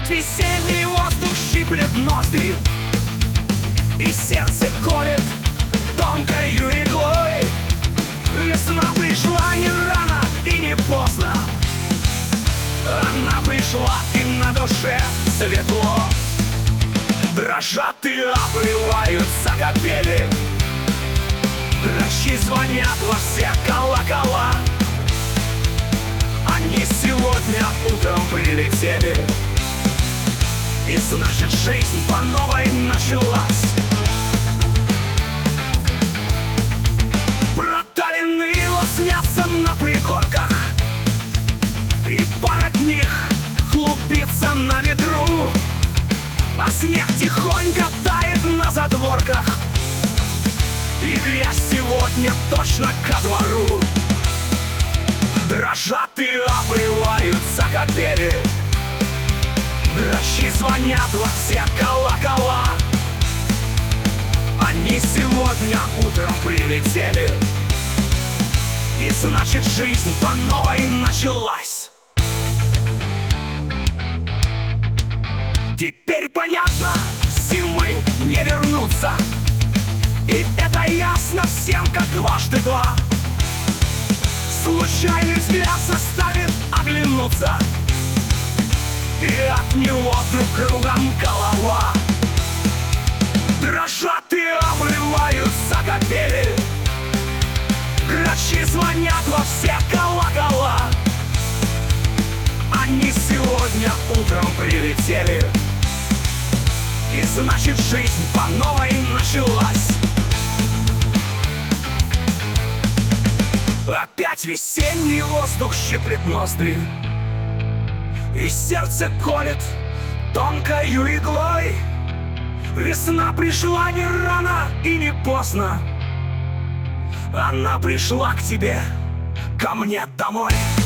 Опять весенний воздух щиплет ноздри, и сердце колет тонкою иглой. Весна пришла не рано и не поздно, она пришла, и на душе светло. Дрожат и обрываются капели, грачи звонят во все колокола. Они сегодня утром прилетели, и значит жизнь по новой началась. Проталины лоснятся на пригорках, и пар от них клубится на ветру, а снег тихонько тает на задворках, и грязь сегодня точно ко двору. Дрожат и обрываются капели, грачи звонят во все колокола. Они сегодня утром прилетели, и значит жизнь по новой началась. Теперь понятно, зимы не вернуться, и это ясно всем, как дважды два. Случайный взгляд заставит оглянуться, и от него вдруг кругом голова. Дрожат и обрываются капели, грачи звонят во все колокола. Они сегодня утром прилетели, и значит жизнь по новой началась. Опять весенний воздух щиплет ноздри, и сердце колет тонкою иглой. Весна пришла не рано и не поздно, она пришла к тебе, ко мне домой.